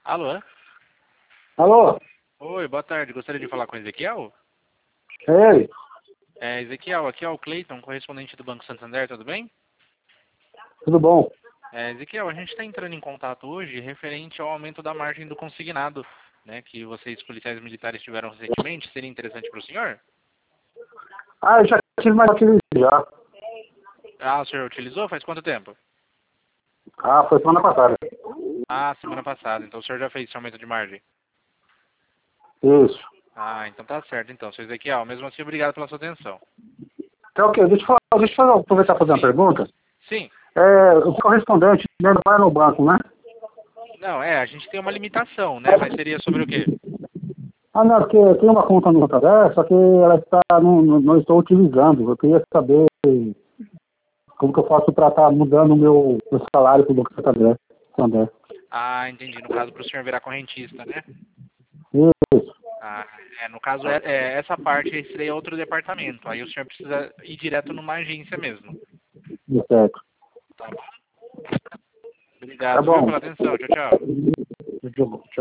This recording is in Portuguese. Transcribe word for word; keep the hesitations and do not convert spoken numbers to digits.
Alô? Alô? Oi, boa tarde. Gostaria de falar com o Ezequiel? É ele? É, Ezequiel, aqui é o Cleiton, correspondente do Banco Santander, tudo bem? Tudo bom? É, Ezequiel, a gente está entrando em contato hoje referente ao aumento da margem do consignado, né, que vocês, policiais militares, tiveram recentemente. Seria interessante para o senhor? Ah, eu já tive mais aquele já. Ah, o senhor utilizou? Faz quanto tempo? Ah, foi semana passada. Ah, semana passada. Então o senhor já fez esse aumento de margem? Isso. Ah, então tá certo. Então, senhor Ezequiel, mesmo assim, obrigado pela sua atenção. Então, ok, deixa eu, falar, deixa eu fazer- aproveitar e fazer uma Sim. pergunta. Sim. É, o correspondente né, não vai no banco, né? Não, é, a gente tem uma limitação, né? Mas seria sobre o quê? Ah, não, porque eu tenho uma conta no Santander, só que ela está, não, não, não estou utilizando. Eu queria saber como que eu faço para estar mudando o meu, meu salário para o Banco Santander. Santander. Ah, entendi. No caso, para o senhor virar correntista, né? Isso, Ah, é, no caso, é, é, essa parte seria outro departamento. Aí o senhor precisa ir direto numa agência mesmo. isso certo. Tá bom? Tá Obrigado, viu, bom. pela atenção. Tchau, tchau. Tchau.